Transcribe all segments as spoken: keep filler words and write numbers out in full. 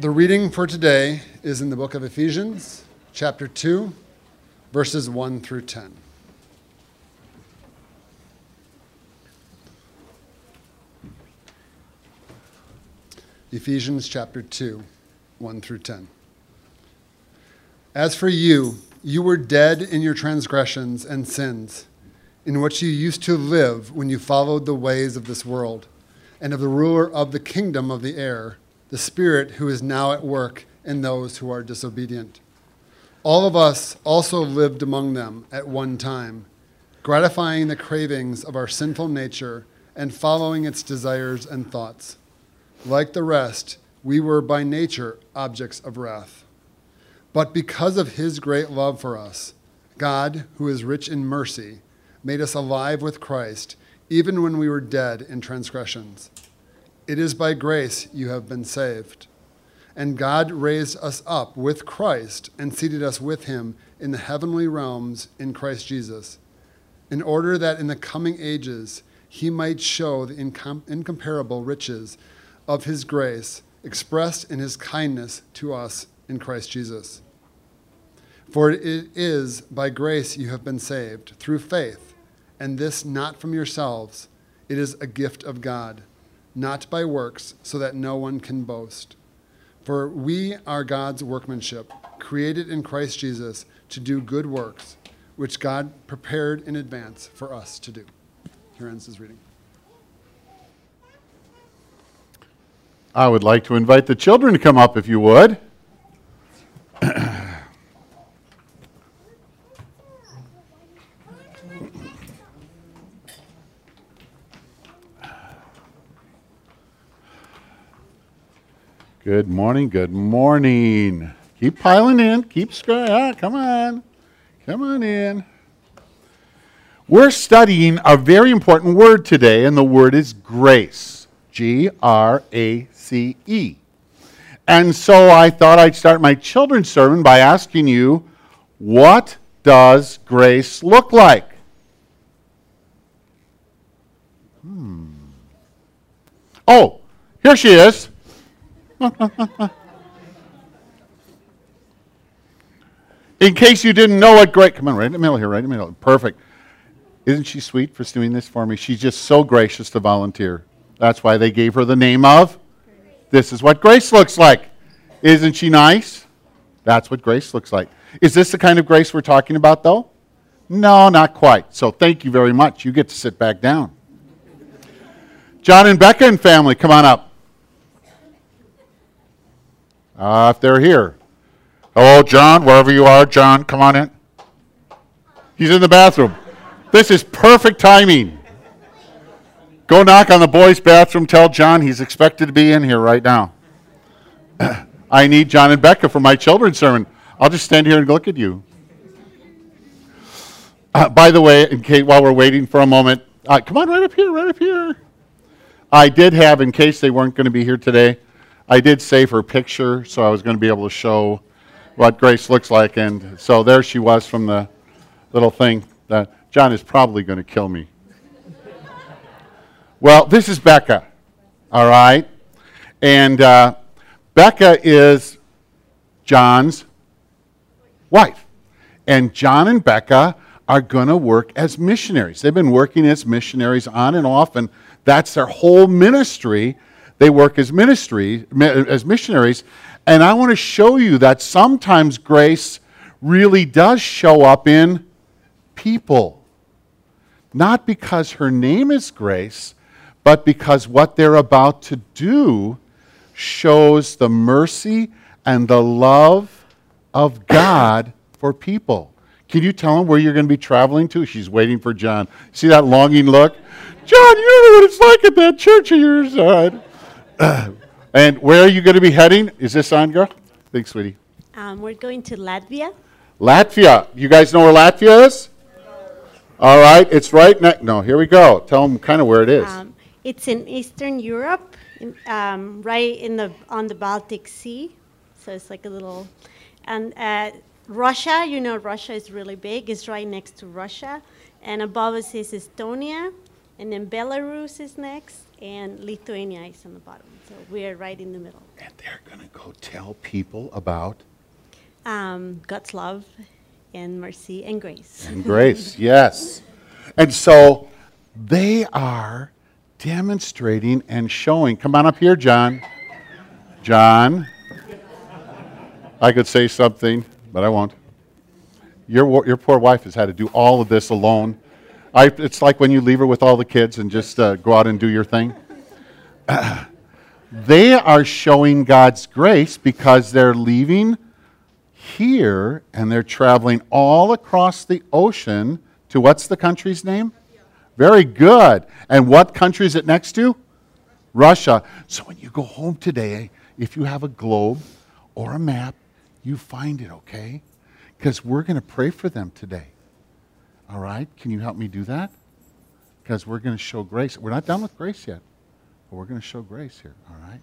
The reading for today is in the book of Ephesians, chapter two, verses one through ten. Ephesians chapter two, one through ten. As for you, you were dead in your transgressions and sins, in which you used to live when you followed the ways of this world, and of the ruler of the kingdom of the air, the Spirit who is now at work in those who are disobedient. All of us also lived among them at one time, gratifying the cravings of our sinful nature and following its desires and thoughts. Like the rest, we were by nature objects of wrath. But because of his great love for us, God, who is rich in mercy, made us alive with Christ, even when we were dead in transgressions. It is by grace you have been saved. And God raised us up with Christ and seated us with him in the heavenly realms in Christ Jesus, in order that in the coming ages he might show the incom- incomparable riches of his grace expressed in his kindness to us in Christ Jesus. For it is by grace you have been saved, through faith, and this not from yourselves. It is a gift of God, not by works, so that no one can boast. For we are God's workmanship, created in Christ Jesus to do good works, which God prepared in advance for us to do. Here ends his reading. I would like to invite the children to come up if you would. Good morning, good morning. Keep piling in, keep scrolling. Ah, come on, come on in. We're studying a very important word today, and the word is grace. G R A C E. And so I thought I'd start my children's sermon by asking you, what does grace look like? Hmm. Oh, here she is. In case you didn't know what grace, come on, right in the middle here, right in the middle. Perfect. Isn't she sweet for doing this for me? She's just so gracious to volunteer. That's why they gave her the name of. This is what grace looks like. Isn't she nice? That's what grace looks like. Is this the kind of grace we're talking about, though? No, not quite. So thank you very much. You get to sit back down. John and Becca and family, come on up. Uh, if they're here. Hello, John, wherever you are. John, come on in. He's in the bathroom. This is perfect timing. Go knock on the boys' bathroom. Tell John he's expected to be in here right now. I need John and Becca for my children's sermon. I'll just stand here and look at you. Uh, by the way, in case, while we're waiting for a moment, uh, come on right up here, right up here. I did have, in case they weren't going to be here today, I did save her picture, so I was going to be able to show what Grace looks like. And so there she was from the little thing. That John is probably going to kill me. Well, this is Becca, all right? And uh, Becca is John's wife. And John and Becca are going to work as missionaries. They've been working as missionaries on and off, and that's their whole ministry. They work as ministry, as missionaries. And I want to show you that sometimes grace really does show up in people. Not because her name is Grace, but because what they're about to do shows the mercy and the love of God for people. Can you tell them where you're going to be traveling to? She's waiting for John. See that longing look? John, you know what it's like at that church of yours. Uh, and where are you going to be heading? Is this on, girl? Thanks, sweetie. Um, we're going to Latvia. Latvia. You guys know where Latvia is? All right. It's right next. No, here we go. Tell them kind of where it is. Um, it's in Eastern Europe, in, um, right in the on the Baltic Sea. So it's like a little, and uh, Russia. You know, Russia is really big. It's right next to Russia, and above us is Estonia, And then Belarus is next, and Lithuania is on the bottom. So we're right in the middle. And they're going to go tell people about Um, God's love and mercy and grace. and grace, yes. And so they are demonstrating and showing. Come on up here, John. John. I could say something, but I won't. Your, wo- your poor wife has had to do all of this alone. I, it's like when you leave her with all the kids and just uh, go out and do your thing. Uh, they are showing God's grace because they're leaving here and they're traveling all across the ocean to what's the country's name? Very good. And what country is it next to? Russia. So when you go home today, if you have a globe or a map, you find it, okay? Because we're going to pray for them today. All right? Can you help me do that? Because we're going to show grace. We're not done with grace yet, but we're going to show grace here, all right?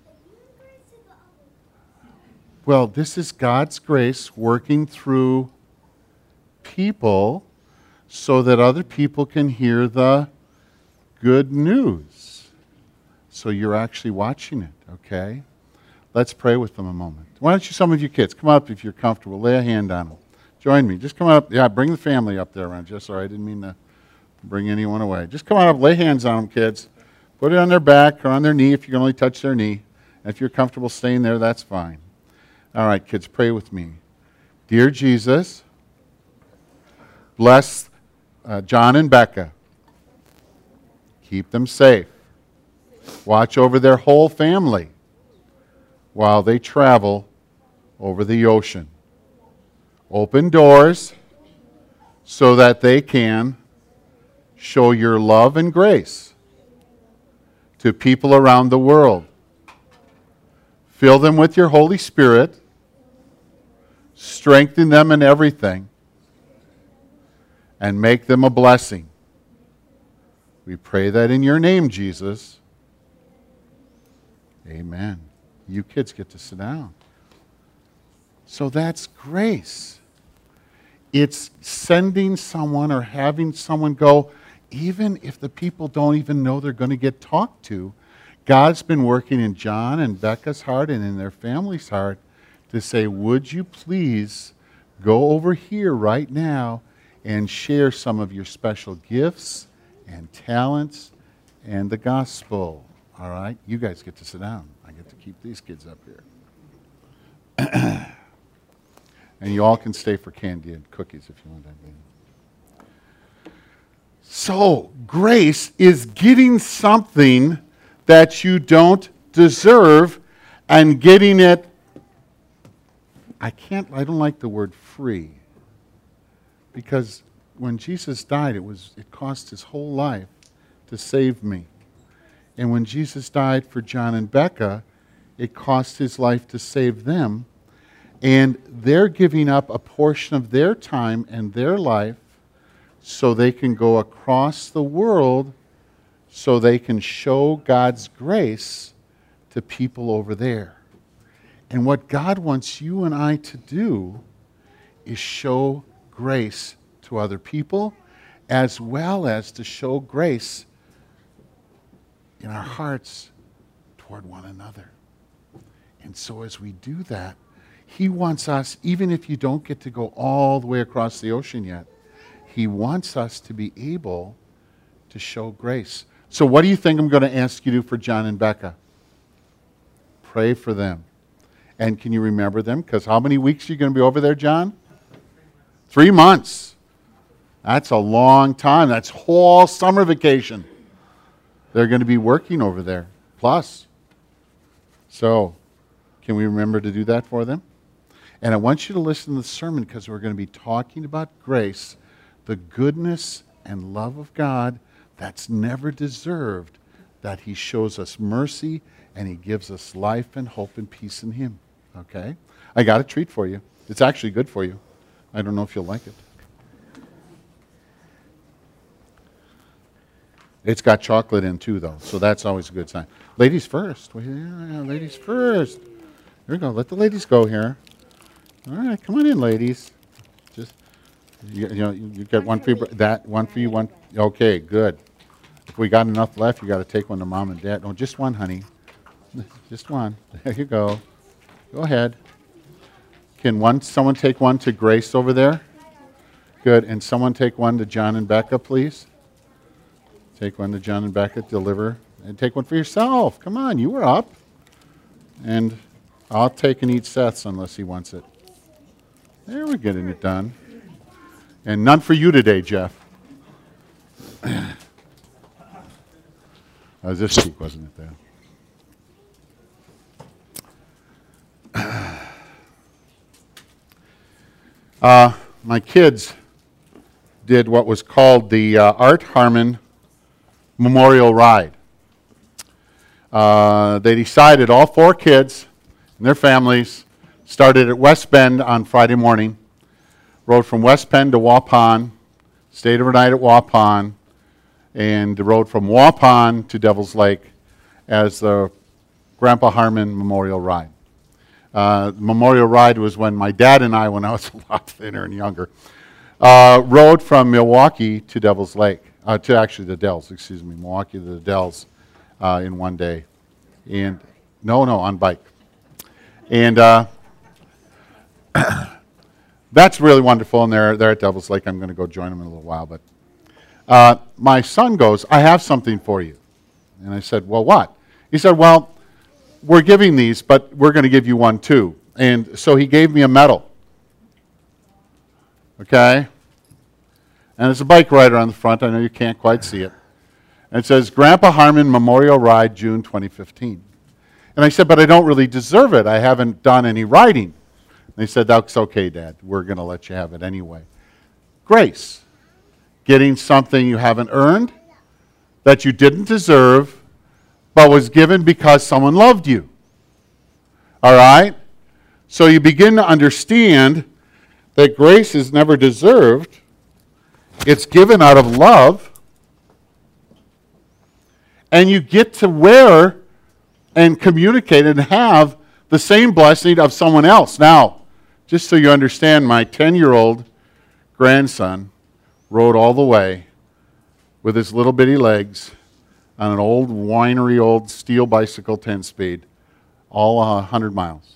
Well, this is God's grace working through people so that other people can hear the good news. So you're actually watching it, okay? Let's pray with them a moment. Why don't you, some of you kids, come up if you're comfortable. Lay a hand on them. Join me. Just come up. Yeah, bring the family up there around you. Sorry, I didn't mean to bring anyone away. Just come on up. Lay hands on them, kids. Put it on their back or on their knee if you can only touch their knee. And if you're comfortable staying there, that's fine. All right, kids, pray with me. Dear Jesus, bless uh, John and Becca. Keep them safe. Watch over their whole family while they travel over the ocean. Open doors so that they can show your love and grace to people around the world. Fill them with your Holy Spirit. Strengthen them in everything. And make them a blessing. We pray that in your name, Jesus. Amen. You kids get to sit down. So that's grace. It's sending someone or having someone go, even if the people don't even know they're going to get talked to. God's been working in John and Becca's heart and in their family's heart to say, would you please go over here right now and share some of your special gifts and talents and the gospel. All right? You guys get to sit down. I get to keep these kids up here. And you all can stay for candy and cookies if you want that. So, grace is getting something that you don't deserve and getting it, I can't, I don't like the word free. Because when Jesus died, it was it cost his whole life to save me. And when Jesus died for John and Becca, it cost his life to save them. And they're giving up a portion of their time and their life so they can go across the world so they can show God's grace to people over there. And what God wants you and I to do is show grace to other people as well as to show grace in our hearts toward one another. And so as we do that, he wants us, even if you don't get to go all the way across the ocean yet, he wants us to be able to show grace. So what do you think I'm going to ask you to do for John and Becca? Pray for them. And can you remember them? Because how many weeks are you going to be over there, John? Three months. That's a long time. That's whole summer vacation. They're going to be working over there. Plus. So, can we remember to do that for them? And I want you to listen to the sermon because we're going to be talking about grace, the goodness and love of God that's never deserved, that he shows us mercy and he gives us life and hope and peace in him. Okay? I got a treat for you. It's actually good for you. I don't know if you'll like it. It's got chocolate in too, though, so that's always a good sign. Ladies first. Well, yeah, ladies first. Here we go. Let the ladies go here. All right, come on in, ladies. Just you, you know, you, you get one for you. That one for you. One. Okay, good. we got enough left, you got to take one to mom and dad. No, just one, honey. Just one. There you go. Go ahead. Can one someone take one to Grace over there? Good. And someone take one to John and Becca, please. Take one to John and Becca, deliver. And take one for yourself. Come on, you were up. And I'll take and eat Seth's unless he wants it. There, we're getting it done. And none for you today, Jeff. Oh, this cheek, wasn't it, there? Uh, my kids did what was called the uh, Art Harmon Memorial Ride. Uh, they decided, all four kids and their families, started at West Bend on Friday morning, rode from West Bend to Waupun, stayed overnight at Waupun, and rode from Waupun to Devil's Lake as the Grandpa Harmon Memorial Ride. Uh, Memorial Ride was when my dad and I, when I was a lot thinner and younger, uh, rode from Milwaukee to Devil's Lake, uh, to actually the Dells, excuse me, Milwaukee to the Dells uh, in one day. And no, no, on bike. And uh, that's really wonderful, and they're, they're at Devil's Lake. I'm going to go join them in a little while. But uh, my son goes, I have something for you. And I said, well, what? He said, well, we're giving these, but we're going to give you one too. And so he gave me a medal. Okay? And there's a bike rider on the front. I know you can't quite see it. And it says, Grandpa Harmon Memorial Ride, June twenty fifteen. And I said, but I don't really deserve it. I haven't done any riding. And they said, that's okay, Dad. We're going to let you have it anyway. Grace. Getting something you haven't earned, that you didn't deserve, but was given because someone loved you. All right? So you begin to understand that grace is never deserved. It's given out of love. And you get to wear and communicate and have the same blessing of someone else. Now, just so you understand, my ten-year-old grandson rode all the way with his little bitty legs on an old winery, old steel bicycle, ten-speed, all one hundred miles.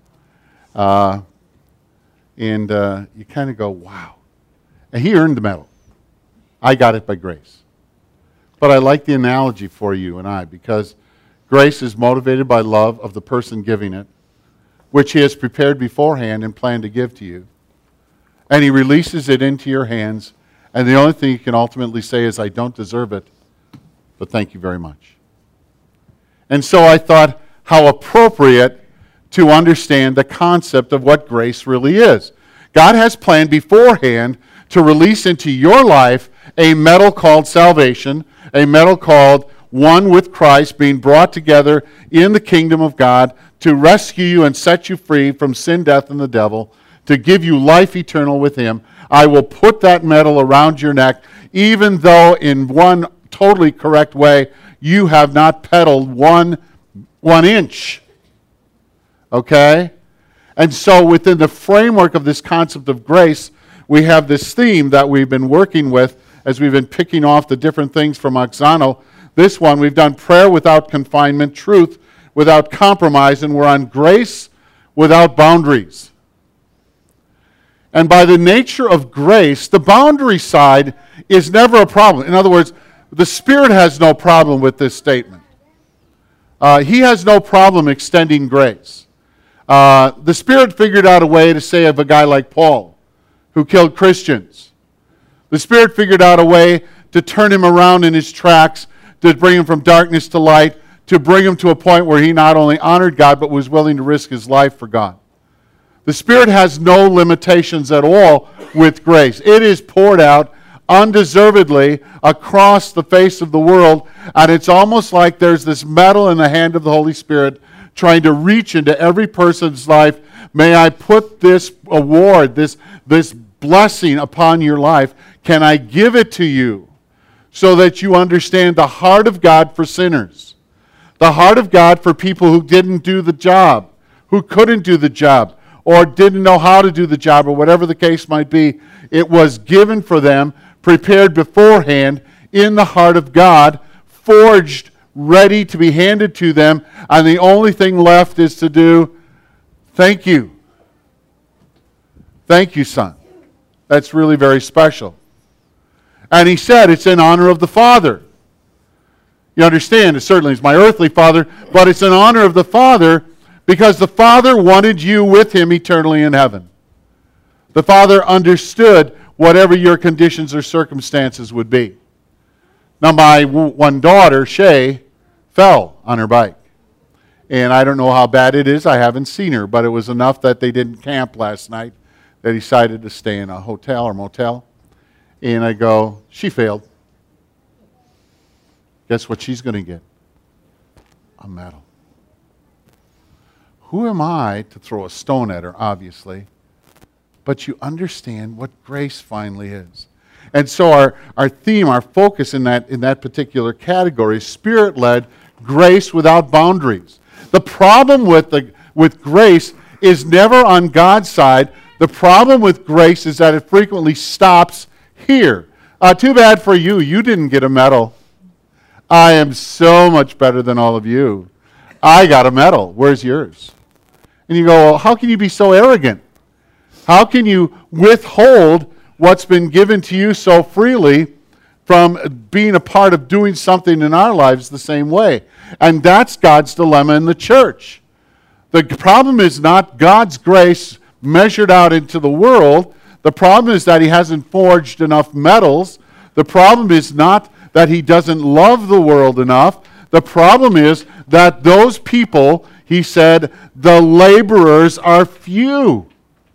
Uh, and uh, you kind of go, wow. And he earned the medal. I got it by grace. But I like the analogy for you and I, because grace is motivated by love of the person giving it, which he has prepared beforehand and planned to give to you. And he releases it into your hands, and the only thing you can ultimately say is, I don't deserve it, but thank you very much. And so I thought, how appropriate to understand the concept of what grace really is. God has planned beforehand to release into your life a medal called salvation, a medal called one with Christ, being brought together in the kingdom of God to rescue you and set you free from sin, death, and the devil, to give you life eternal with Him. I will put that medal around your neck, even though in one totally correct way, you have not pedaled one, one inch. Okay? And so within the framework of this concept of grace, we have this theme that we've been working with as we've been picking off the different things from Oxano. This one, we've done prayer without confinement, truth without compromise, and we're on grace without boundaries. And by the nature of grace, the boundary side is never a problem. In other words, the Spirit has no problem with this statement. Uh, he has no problem extending grace. Uh, the Spirit figured out a way to say of a guy like Paul, who killed Christians. The Spirit figured out a way to turn him around in his tracks, to bring him from darkness to light, to bring him to a point where he not only honored God, but was willing to risk his life for God. The Spirit has no limitations at all with grace. It is poured out undeservedly across the face of the world, and it's almost like there's this medal in the hand of the Holy Spirit trying to reach into every person's life. May I put this award, this, this blessing upon your life? Can I give it to you so that you understand the heart of God for sinners? The heart of God for people who didn't do the job, who couldn't do the job, or didn't know how to do the job, or whatever the case might be. It was given for them, prepared beforehand in the heart of God forged, ready to be handed to them, and the only thing left is to do, thank you. Thank you, son. That's really very special. And he said, it's in honor of the Father. You understand, it certainly is my earthly father, but it's in honor of the Father because the Father wanted you with him eternally in heaven. The Father understood whatever your conditions or circumstances would be. Now, my one daughter, Shay, fell on her bike. And I don't know how bad it is. I haven't seen her, but it was enough that they didn't camp last night. They decided to stay in a hotel or motel. And I go, she failed. Guess what she's going to get? A medal. Who am I to throw a stone at her, obviously? But you understand what grace finally is. And so our, our theme, our focus in that, in that particular category is Spirit-led grace without boundaries. The problem with, the, with grace is never on God's side. The problem with grace is that it frequently stops here. Uh, too bad for you. You didn't get a medal. I am so much better than all of you. I got a medal. Where's yours? And you go, well, how can you be so arrogant? How can you withhold what's been given to you so freely from being a part of doing something in our lives the same way? And that's God's dilemma in the church. The problem is not God's grace measured out into the world. The problem is that he hasn't forged enough medals. The problem is not that he doesn't love the world enough. The problem is that those people, he said, the laborers are few.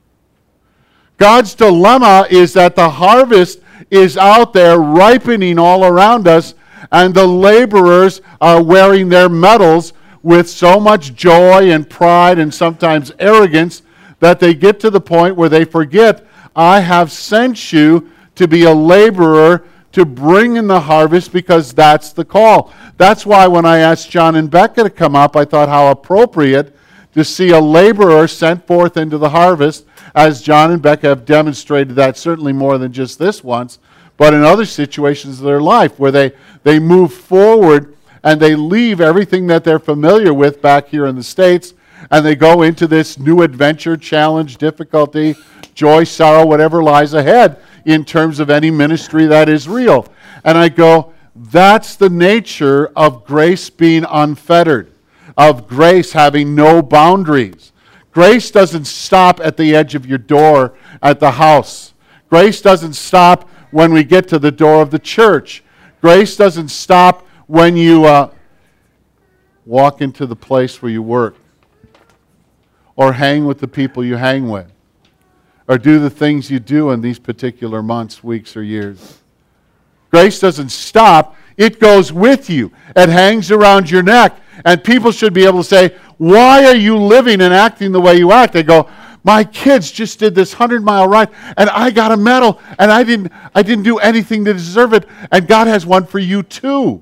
God's dilemma is that the harvest is out there ripening all around us, and the laborers are wearing their medals with so much joy and pride and sometimes arrogance that they get to the point where they forget, I have sent you to be a laborer to bring in the harvest because that's the call. That's why when I asked John and Becca to come up, I thought how appropriate to see a laborer sent forth into the harvest, as John and Becca have demonstrated that certainly more than just this once, but in other situations of their life where they, they move forward and they leave everything that they're familiar with back here in the States, and they go into this new adventure, challenge, difficulty, joy, sorrow, whatever lies ahead in terms of any ministry that is real. And I go, that's the nature of grace being unfettered, of grace having no boundaries. Grace doesn't stop at the edge of your door at the house. Grace doesn't stop when we get to the door of the church. Grace doesn't stop when you uh, walk into the place where you work, or hang with the people you hang with, or do the things you do in these particular months, weeks, or years. Grace doesn't stop. It goes with you. It hangs around your neck. And people should be able to say, why are you living and acting the way you act? They go, my kids just did this hundred-mile ride, and I got a medal, and I didn't, I didn't do anything to deserve it, and God has one for you too.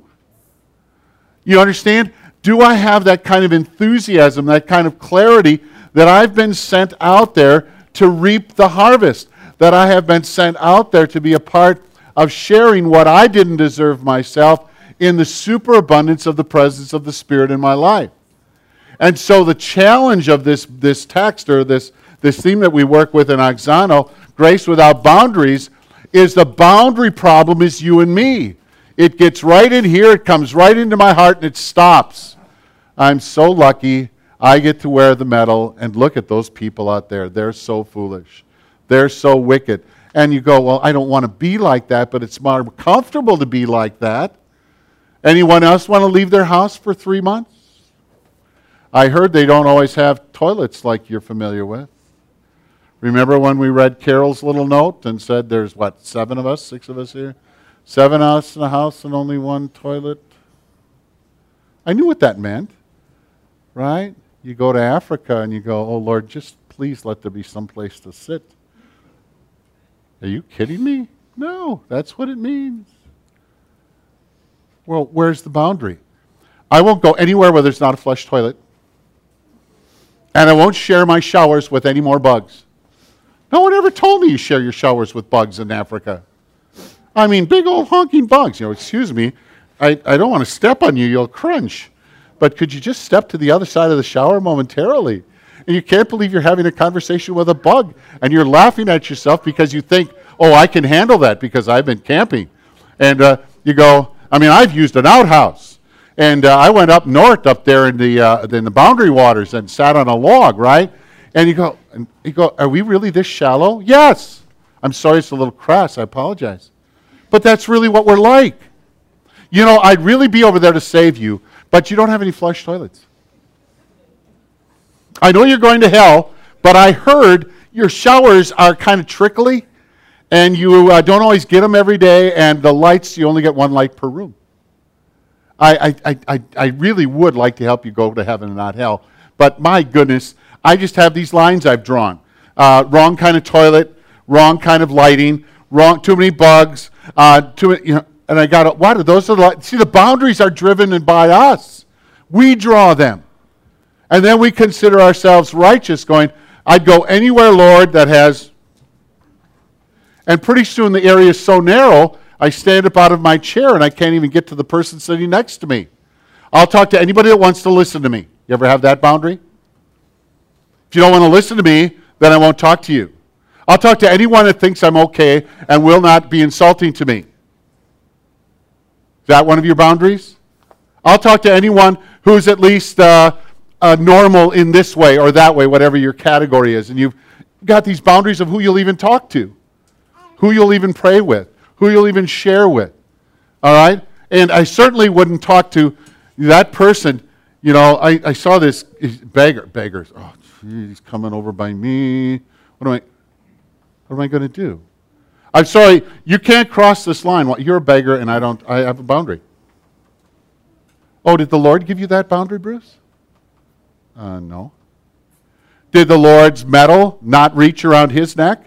You understand? Do I have that kind of enthusiasm, that kind of clarity that I've been sent out there to reap the harvest, that I have been sent out there to be a part of sharing what I didn't deserve myself in the superabundance of the presence of the Spirit in my life? And so the challenge of this, this text, or this, this theme that we work with in Oxano, Grace Without Boundaries, is the boundary problem is you and me. It gets right in here, it comes right into my heart, and it stops. I'm so lucky I get to wear the medal, and look at those people out there. They're so foolish. They're so wicked. And you go, well, I don't want to be like that, but it's more comfortable to be like that. Anyone else want to leave their house for three months? I heard they don't always have toilets like you're familiar with. Remember when we read Carol's little note and said there's, what, seven of us, six of us here? Seven of us in a house and only one toilet? I knew what that meant, right? You go to Africa and you go, oh, Lord, just please let there be some place to sit. Are you kidding me? No, that's what it means. Well, where's the boundary? I won't go anywhere where there's not a flush toilet. And I won't share my showers with any more bugs. No one ever told me you share your showers with bugs in Africa. I mean, big old honking bugs. You know, excuse me, I, I don't want to step on you, you'll crunch. But could you just step to the other side of the shower momentarily? And you can't believe you're having a conversation with a bug, and you're laughing at yourself because you think, oh, I can handle that because I've been camping. And uh, you go, I mean, I've used an outhouse. And uh, I went up north up there in the uh, in the Boundary Waters and sat on a log, right? And you go, and you go, are we really this shallow? Yes. I'm sorry it's a little crass. I apologize. But that's really what we're like. You know, I'd really be over there to save you, but you don't have any flush toilets. I know you're going to hell, but I heard your showers are kind of trickly, and you uh, don't always get them every day, and the lights, you only get one light per room. I, I, I, I really would like to help you go to heaven and not hell, but my goodness, I just have these lines I've drawn. Uh, wrong kind of toilet, wrong kind of lighting, wrong, too many bugs, uh, too many, you know, and I got, what are those? Are the, see, the boundaries are driven by us. We draw them. And then we consider ourselves righteous, going, I'd go anywhere, Lord, that has, and pretty soon the area is so narrow, I stand up out of my chair and I can't even get to the person sitting next to me. I'll talk to anybody that wants to listen to me. You ever have that boundary? If you don't want to listen to me, then I won't talk to you. I'll talk to anyone that thinks I'm okay and will not be insulting to me. Is that one of your boundaries? I'll talk to anyone who's at least uh, uh, normal in this way or that way, whatever your category is. And you've got these boundaries of who you'll even talk to, who you'll even pray with, who you'll even share with, all right? And I certainly wouldn't talk to that person. You know, I, I saw this beggar, beggars. Oh, geez, he's coming over by me. What am I, what am I going to do? I'm sorry, you can't cross this line. Well, you're a beggar, and I don't. I have a boundary. Oh, did the Lord give you that boundary, Bruce? Uh, no. Did the Lord's metal not reach around his neck?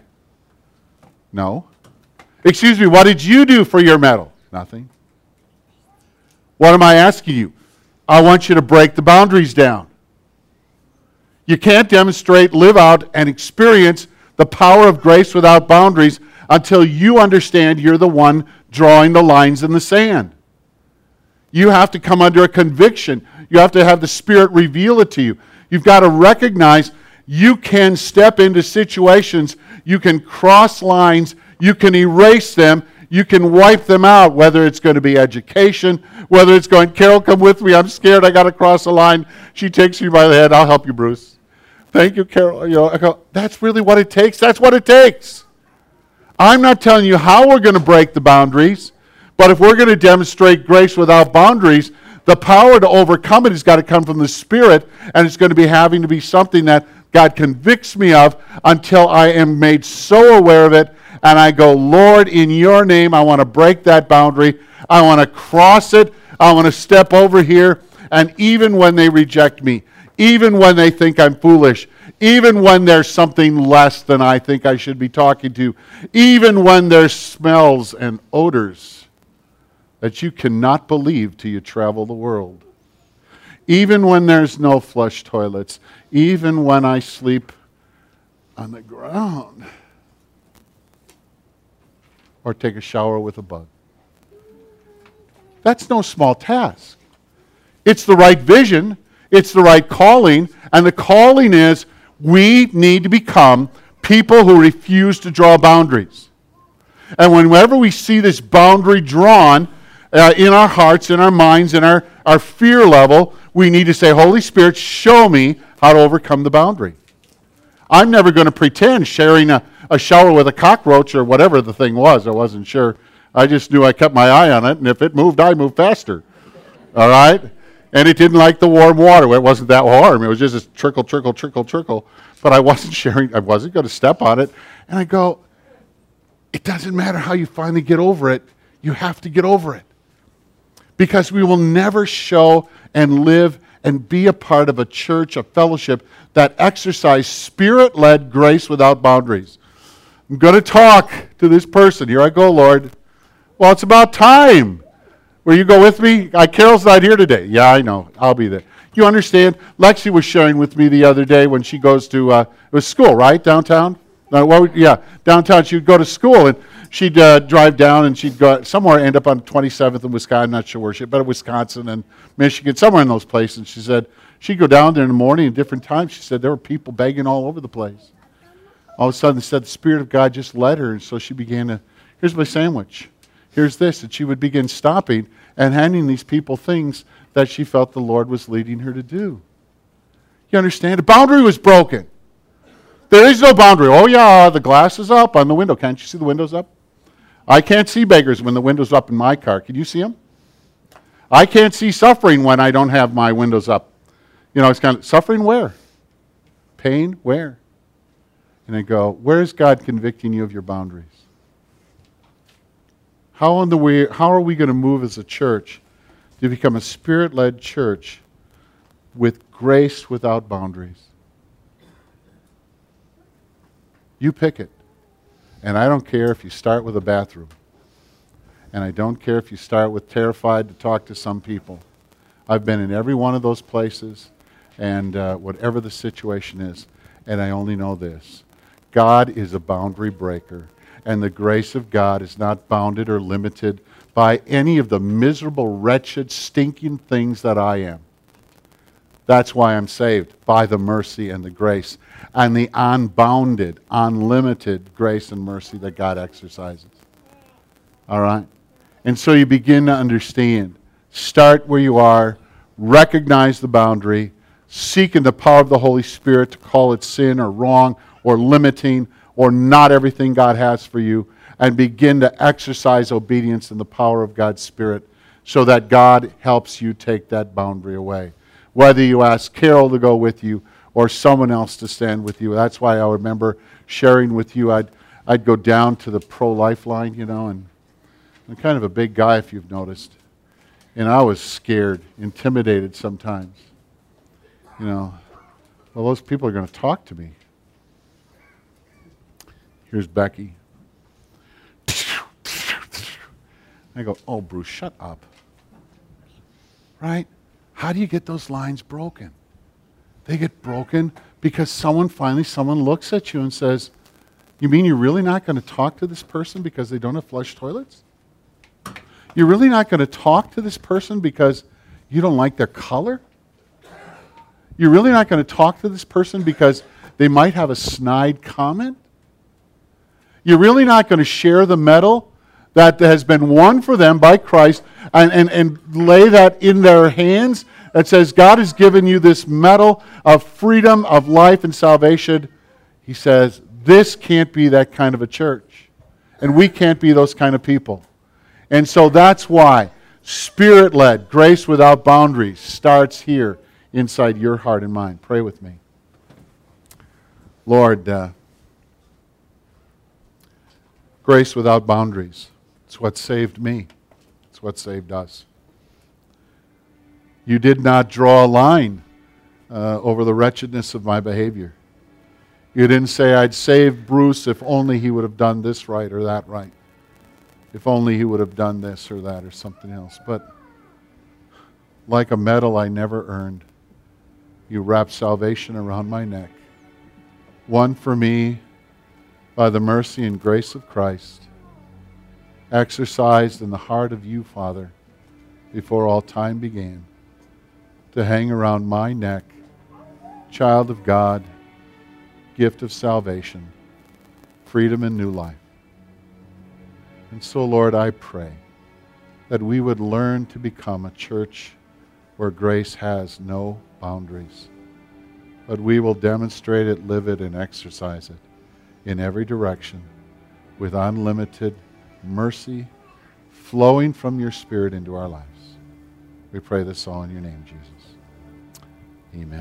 No. Excuse me, what did you do for your medal? Nothing. What am I asking you? I want you to break the boundaries down. You can't demonstrate, live out, and experience the power of grace without boundaries until you understand you're the one drawing the lines in the sand. You have to come under a conviction. You have to have the Spirit reveal it to you. You've got to recognize you can step into situations, you can cross lines, you can erase them. You can wipe them out, whether it's going to be education, whether it's going, Carol, come with me. I'm scared. I got to cross the line. She takes me by the head. I'll help you, Bruce. Thank you, Carol. You know, I go, that's really what it takes. That's what it takes. I'm not telling you how we're going to break the boundaries, but if we're going to demonstrate grace without boundaries, the power to overcome it has got to come from the Spirit, and it's going to be having to be something that God convicts me of until I am made so aware of it. And I go, Lord, in your name, I want to break that boundary. I want to cross it. I want to step over here. And even when they reject me, even when they think I'm foolish, even when there's something less than I think I should be talking to, even when there's smells and odors that you cannot believe till you travel the world, even when there's no flush toilets, even when I sleep on the ground, or take a shower with a bug. That's no small task. It's the right vision. It's the right calling. And the calling is we need to become people who refuse to draw boundaries. And whenever we see this boundary drawn uh, in our hearts, in our minds, in our, our fear level, we need to say, Holy Spirit, show me how to overcome the boundary. I'm never going to pretend sharing a, a shower with a cockroach or whatever the thing was. I wasn't sure. I just knew I kept my eye on it, and if it moved, I moved faster. All right? And it didn't like the warm water. It wasn't that warm. It was just a trickle, trickle, trickle, trickle. But I wasn't sharing. I wasn't going to step on it. And I go, it doesn't matter how you finally get over it. You have to get over it. Because we will never show and live and be a part of a church, a fellowship that exercise Spirit-led grace without boundaries. I'm going to talk to this person. Here I go, Lord. Well, it's about time. Will you go with me? Uh, Carol's not here today. Yeah, I know. I'll be there. You understand? Lexi was sharing with me the other day when she goes to, uh, it was school, right? Downtown? Uh, well, yeah, downtown. She would go to school, and she'd uh, drive down and she'd go somewhere, end up on twenty-seventh in Wisconsin, I'm not sure where she, but Wisconsin and Michigan, somewhere in those places. And she said, she'd go down there in the morning at different times. She said there were people begging all over the place. All of a sudden, said the Spirit of God just led her, and so she began to, here's my sandwich, here's this, and she would begin stopping and handing these people things that she felt the Lord was leading her to do. You understand? The boundary was broken. There is no boundary. Oh yeah, the glass is up on the window. Can't you see the windows up? I can't see beggars when the window's up in my car. Can you see them? I can't see suffering when I don't have my windows up. You know, it's kind of, suffering where? Pain where? And I go, where is God convicting you of your boundaries? How, in the way, how are we going to move as a church to become a Spirit-led church with grace without boundaries? You pick it. And I don't care if you start with a bathroom. And I don't care if you start with terrified to talk to some people. I've been in every one of those places, and uh, whatever the situation is, and I only know this. God is a boundary breaker, and the grace of God is not bounded or limited by any of the miserable, wretched, stinking things that I am. That's why I'm saved, by the mercy and the grace and the unbounded, unlimited grace and mercy that God exercises. All right? And so you begin to understand. Start where you are, recognize the boundary, seek in the power of the Holy Spirit to call it sin or wrong or limiting or not everything God has for you, and begin to exercise obedience in the power of God's Spirit so that God helps you take that boundary away. Whether you ask Carol to go with you or someone else to stand with you. That's why I remember sharing with you. I'd, I'd go down to the pro-life line, you know, and I'm kind of a big guy if you've noticed. And I was scared, intimidated sometimes. You know, well, those people are going to talk to me. Here's Becky. I go, oh, Bruce, shut up. Right? How do you get those lines broken? They get broken because someone finally, someone looks at you and says, you mean you're really not going to talk to this person because they don't have flush toilets? You're really not going to talk to this person because you don't like their color? You're really not going to talk to this person because they might have a snide comment? You're really not going to share the medal that has been won for them by Christ and, and, and lay that in their hands that says God has given you this medal of freedom, of life and salvation. He says, this can't be that kind of a church. And we can't be those kind of people. And so that's why Spirit-led, grace without boundaries starts here inside your heart and mind. Pray with me. Lord, uh, grace without boundaries. It's what saved me. It's what saved us. You did not draw a line uh, over the wretchedness of my behavior. You didn't say, I'd save Bruce if only he would have done this right or that right. If only he would have done this or that or something else. But like a medal I never earned, you wrapped salvation around my neck. Won for me by the mercy and grace of Christ, exercised in the heart of you, Father, before all time began, to hang around my neck, child of God, gift of salvation, freedom and new life. And so, Lord, I pray that we would learn to become a church where grace has no boundaries, but we will demonstrate it, live it, and exercise it in every direction with unlimited mercy flowing from your Spirit into our lives. We pray this all in your name, Jesus. Amen.